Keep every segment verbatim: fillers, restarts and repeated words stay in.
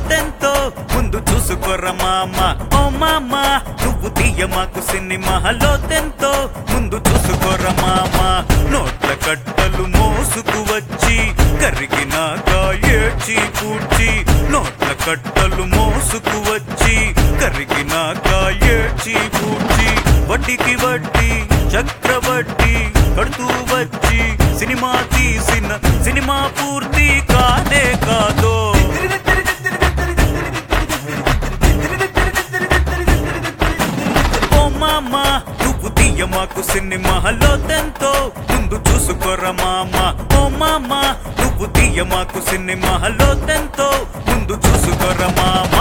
లోతెంతో ముందు చూసుకోరా మామ. ఓ మామ నువ్వు తీయమాకు సినిమా లోతెంతో ముందు చూసుకోరా మామ. నోట్ల కట్టలు మోసుకు వచ్చి కరిగినాక ఏడ్చి పూడ్చి, నోట్ల కట్టలు మోసుకు వచ్చి కరిగినాక ఏడ్చి పూడ్చి, వడ్డీకి వడ్డీ చక్రవడ్డీ కడుతూ వచ్చి సినిమా తీసిన సినిమా పూర్తి కానే కాదో. ఓ మామ నువ్వు తీయమాకు సినిమా లోతెంతో ముందు చూసుకోరా మామ. ఓ మామ నువ్వు తీయమాకు సినిమా లోతెంతో ముందు చూసుకోరా మామ.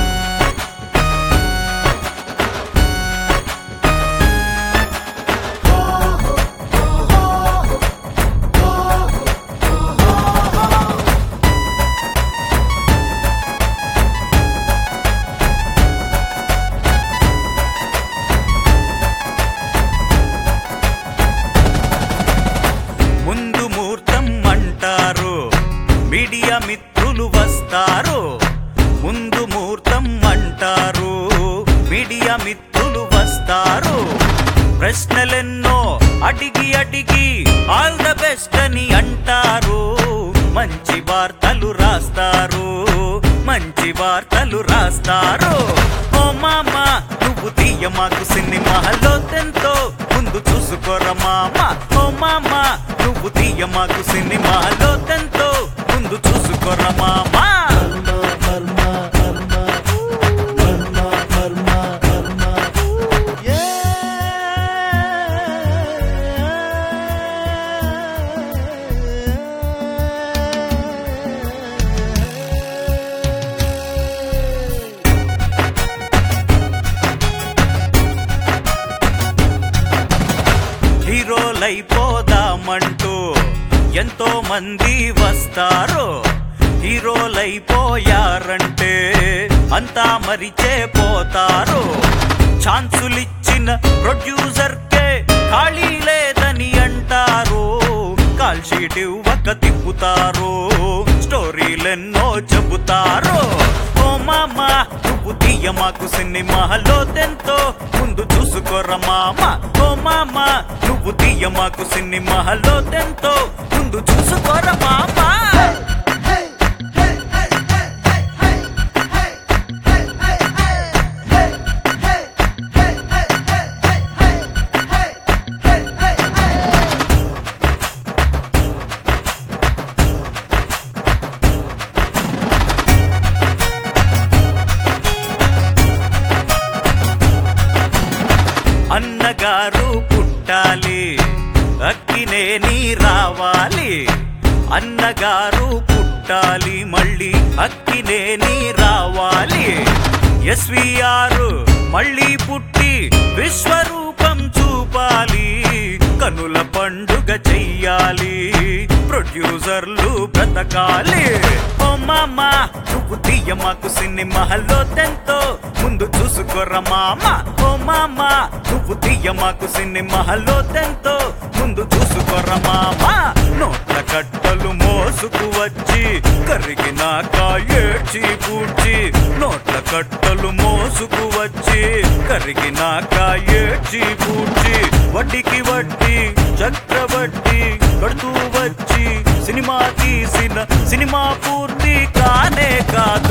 ముందు ముహూర్తం అంటారు మీడియా మిత్రులు వస్తారు. ముందు ముహూర్తం అంటారు మీడియా మిత్రులు వస్తారు. ప్రశ్నలెన్నో అడిగి అడిగి ఆల్ ద బెస్ట్ అని అంటారు. మంచి వార్తలు రాస్తారు, మంచి వార్తలు రాస్తారు. ఓ మామ నువ్వు తీయమాకు సినిమా లోతెంతో ముందు చూసుకోరా మామ. ఓ మామ నువ్వు తీయమాకు సినిమా లోతెంతో ముందు చూసుకోరా మామ. హీరోలైపోదామంటూ ఎంతో మంది వస్తారు. హీరోలైపోయారంటే అంతా మరిచే పోతారు. ఛాన్సులిచ్చిన ప్రొడ్యూసర్ కే ఖాళీ లేదని అంటారు. కాల్ షీట్ ఇవ్వక తిప్పుతారు, స్టోరీలెన్నో చెబుతారు. ఓ మామ నువ్వు తీయమాకు సినిమా లోతెంతో ముందు చూసుకోరా మామ. ఓ మామ నువ్వు తీయమాకు సినిమా లోతెంతో ముందు చూసుకోరా మామ. అన్నగారు పుట్టాలి అక్కినేని రావాలి. అన్నగారు పుట్టాలి మళ్ళీ అక్కినేని రావాలి. ఎస్వీఆర్ మళ్ళీ పుట్టి విశ్వరూపం చూపాలి. కనుల పండుగ చెయ్యాలి, ప్రొడ్యూసర్లు బ్రతకాలి. ఓ మామ నువ్వు తీయమాకు సినిమా లోతెంతో ముందు చూసుకోరా మామ. ఓ మామ నువ్వు తీయమాకు సినిమా లోతెంతో ముందు చూసుకోరా మామ. నోట్ల కట్టలు మోసుకు వచ్చి కరిగినాక ఏడ్చి పూడ్చి, నోట్ల కట్టలు మోసుకు వచ్చి కరిగినాక ఏడ్చి పూడ్చి, వడ్డీకి వడ్డీ చక్రవడ్డీ కడుతూ వచ్చి సినిమా తీసిన సినిమా పూర్తి కానే కాదు.